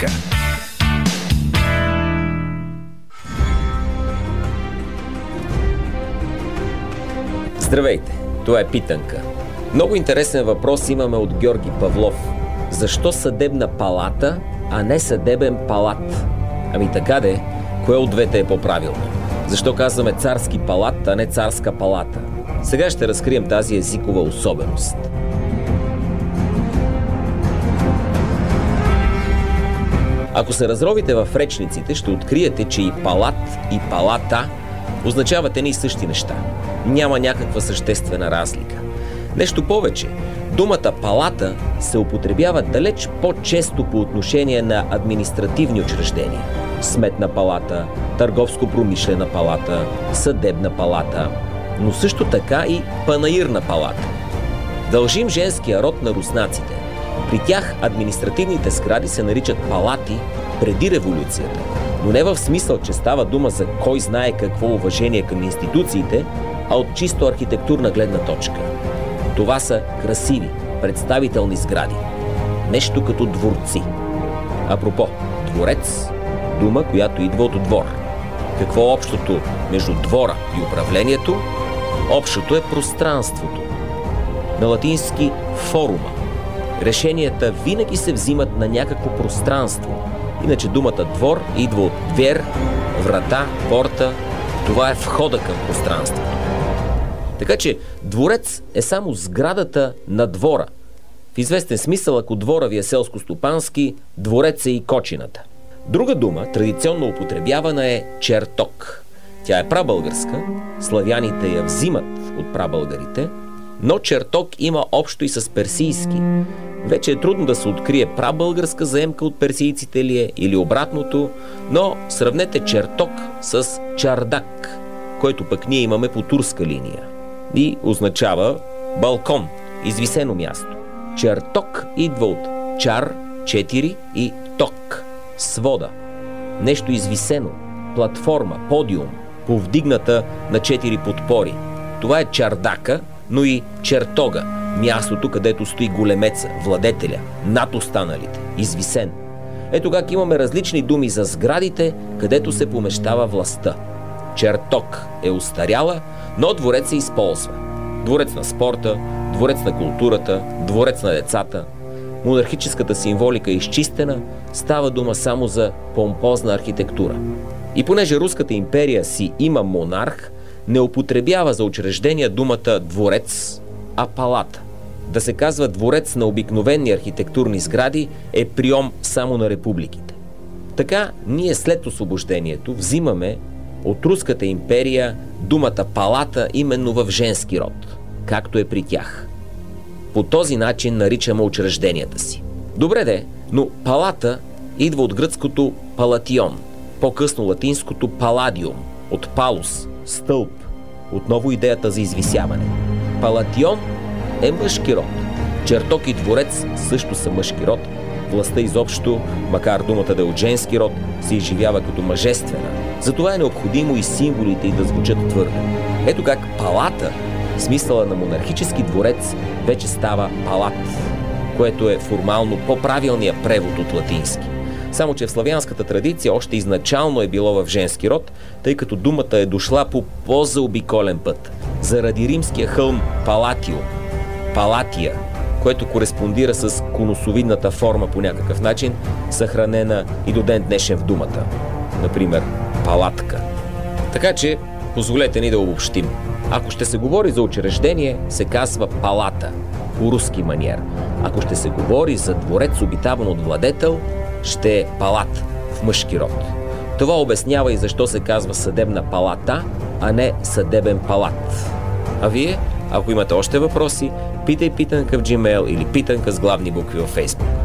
Питанка. Здравейте, това е Питанка. Много интересен въпрос имаме от Георги Павлов. Защо съдебна палата, а не съдебен палат? Ами така де, кое от двете е по-правилно? Защо казваме царски палат, а не царска палата? Сега ще разкрием тази езикова особеност. Ако се разровите в речниците, ще откриете, че и палат, и палата означават едни и същи неща. Няма някаква съществена разлика. Нещо повече, думата палата се употребява далеч по-често по отношение на административни учреждения. Сметна палата, търговско-промишлена палата, съдебна палата, но също така и панаирна палата. Дължим женския род на руснаците. При тях административните сгради се наричат палати преди революцията, но не в смисъл, че става дума за кой знае какво уважение към институциите, а от чисто архитектурна гледна точка. Това са красиви, представителни сгради. Нещо като дворци. Апропо, дворец – дума, която идва от двор. Какво е общото между двора и управлението? Общото е пространството. На латински форума. Решенията винаги се взимат на някакво пространство. Иначе думата двор идва от двер, врата, порта. Това е входа към пространството. Така че дворец е само сградата на двора. В известен смисъл, ако двора ви е селско-стопански, дворец е и кочината. Друга дума, традиционно употребявана, е чертог. Тя е прабългарска, славяните я взимат от прабългарите, но чертог има общо и с персийски. Вече е трудно да се открие прабългарска заемка от персийците ли е или обратното, но сравнете чертог с чардак, който пък ние имаме по турска линия. И означава балкон, извисено място. Чертог идва от чар, 4 и ток, свода. Нещо извисено, платформа, подиум, повдигната на 4 подпори. Това е чардака, но и чертога, мястото, където стои големеца, владетеля, над останалите, извисен. Ето как имаме различни думи за сградите, където се помещава властта. Чертог е устаряла, но дворец се използва. Дворец на спорта, дворец на културата, дворец на децата. Монархическата символика е изчистена, става дума само за помпозна архитектура. И понеже Руската империя си има монарх, не употребява за учреждения думата дворец, а палата. Да се казва дворец на обикновени архитектурни сгради е прием само на републиките. Така, ние след освобождението взимаме от Руската империя думата палата именно в женски род, както е при тях. По този начин наричаме учрежденията си. Добре де, но палата идва от гръцкото палатион, по-късно латинското паладиум, от палус, стълб, отново идеята за извисяване. Палатион е мъжки род. Чертог и дворец също са мъжки род. Властта изобщо, макар думата да е от женски род, се изживява като мъжествена. Затова е необходимо и символите й да звучат твърдо. Ето как палата, в смисъла на монархически дворец, вече става палат, което е формално по-правилният превод от латински. Само че в славянската традиция още изначално е било в женски род, тъй като думата е дошла по по-заобиколен път, заради римския хълм Палатио, Палатия, което кореспондира с конусовидната форма по някакъв начин, съхранена и до ден днешен в думата. Например, палатка. Така че, позволете ни да обобщим. Ако ще се говори за учреждение, се казва палата, по руски маниер. Ако ще се говори за дворец, обитаван от владетел, ще е палат в мъжки род. Това обяснява и защо се казва съдебна палата, а не съдебен палат. А вие, ако имате още въпроси, питай Питанка в Gmail или Питанка с главни букви във Facebook.